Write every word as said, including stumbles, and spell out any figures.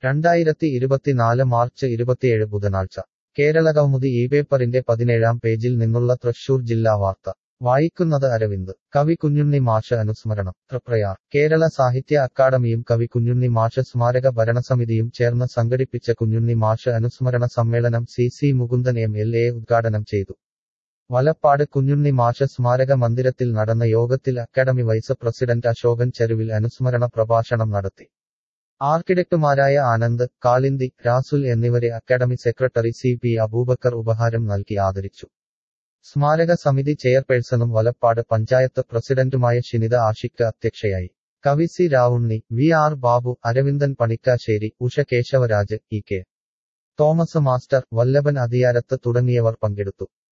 രണ്ടായിരത്തി ഇരുപത്തിനാല് മാർച്ച് ഇരുപത്തിയേഴ് ബുധനാഴ്ച കേരളകൗമുദി ഈ പേപ്പറിന്റെ പതിനേഴാം പേജിൽ നിന്നുള്ള തൃശൂർ ജില്ലാ വാർത്ത വായിക്കുന്നത് അരവിന്ദ് കവി കുഞ്ഞുണ്ണി മാഷ് അനുസ്മരണം തൃപ്രയാർ കേരള സാഹിത്യ അക്കാദമിയും കവി കുഞ്ഞുണ്ണി മാഷ് സ്മാരക ഭരണസമിതിയും ചേർന്ന് സംഘടിപ്പിച്ച കുഞ്ഞുണ്ണി മാഷ് അനുസ്മരണ സമ്മേളനം C C Mukundan M L A ഉദ്ഘാടനം ചെയ്തു. വലപ്പാട് കുഞ്ഞുണ്ണി മാഷ് സ്മാരക മന്ദിരത്തിൽ നടന്ന യോഗത്തിൽ academy vice president Ashokan Cheruvil അനുസ്മരണ പ്രഭാഷണം നടത്തി. ആർക്കിടെക്ടുമാരായ ആനന്ദ്, കാളിന്തി, രാസുൽ എന്നിവരെ academy secretary C P Abubakar ഉപഹാരം നൽകി ആദരിച്ചു. സ്മാരക സമിതി ചെയർപേഴ്സണും വലപ്പാട് പഞ്ചായത്ത് പ്രസിഡന്റുമായ ഷിനിത ആഷിഖ് അധ്യക്ഷയായി. കവി C Ravunni, V R Babu, Aravindan Panikkassery, Usha Keshavaraj, E K Thomas master, Vallabhan Athiyarath തുടങ്ങിയവർ പങ്കെടുത്തു.